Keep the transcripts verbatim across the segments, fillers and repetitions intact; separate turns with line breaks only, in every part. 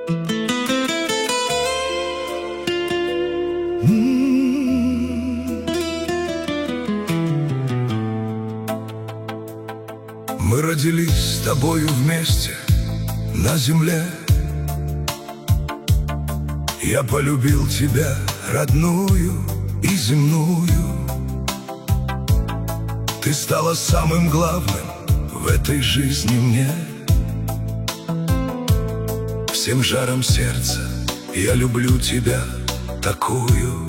Мы родились с тобою вместе на земле. Я полюбил тебя, родную и земную. Ты стала самым главным в этой жизни мне. Всем жаром сердца я люблю тебя такую.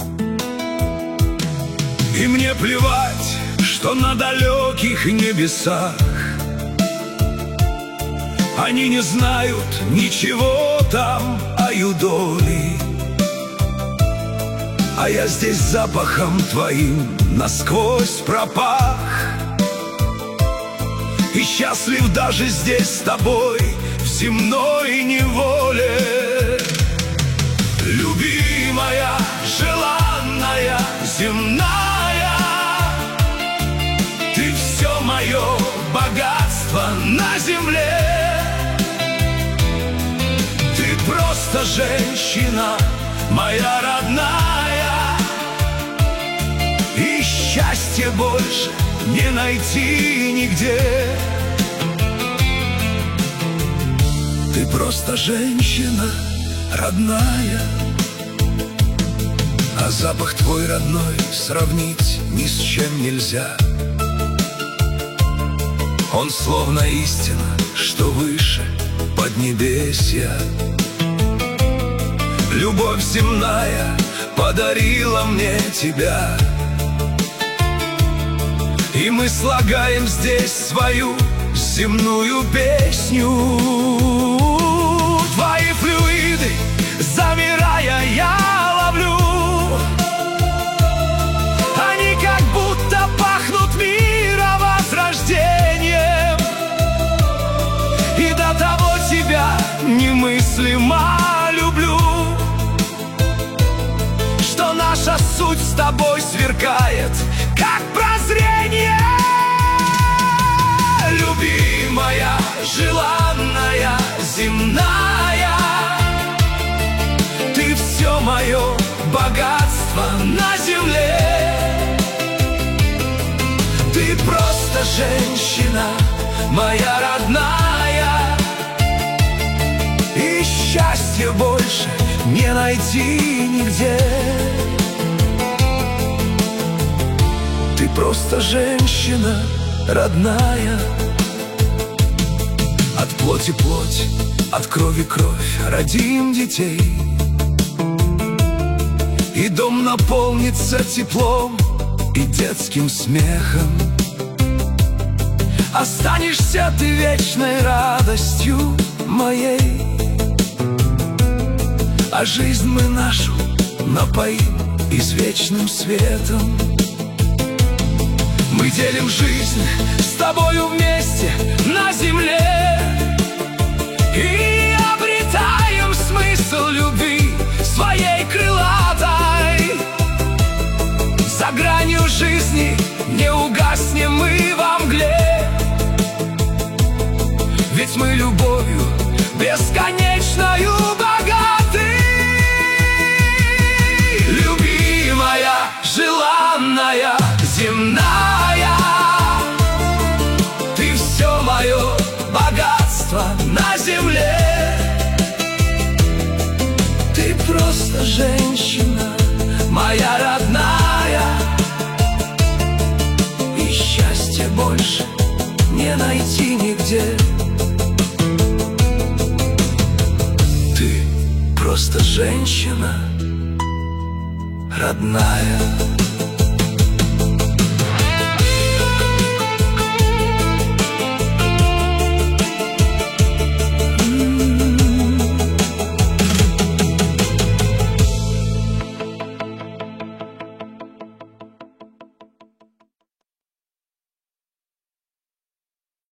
И мне плевать, что на далеких небесах они не знают ничего там о юдоли. А я здесь запахом твоим насквозь пропах, и счастлив даже здесь с тобой в земной неволе. Любимая, желанная, земная, ты все мое богатство на земле. Ты просто женщина, моя родная, и счастья больше не найти нигде. Ты просто женщина, родная, а запах твой родной сравнить ни с чем нельзя. Он словно истина, что выше поднебесья. Любовь земная подарила мне тебя, и мы слагаем здесь свою земную песню. Твои флюиды, замирая, я ловлю. Они как будто пахнут мировозрождением, и до того тебя немыслимо люблю, что наша суть с тобой сверкает, как прозрение. Любимая, желанная, земная, ты все мое богатство на земле. Ты просто женщина, моя родная, и счастья больше не найти нигде. Ты просто женщина, родная, от плоти плоть, от крови кровь родим детей, и дом наполнится теплом и детским смехом. Останешься ты вечной радостью моей, а жизнь мы нашу напоим извечным светом. Мы делим жизнь с тобою вместе на земле и обретаем смысл любви своей крылатой. За гранью жизни не угаснем мы во мгле, ведь мы любовью бесконечною богаты. Любимая, желанная, земная, ты все мое богатство на земле. Ты просто женщина, моя родная, и счастья больше не найти нигде. Ты просто женщина, родная.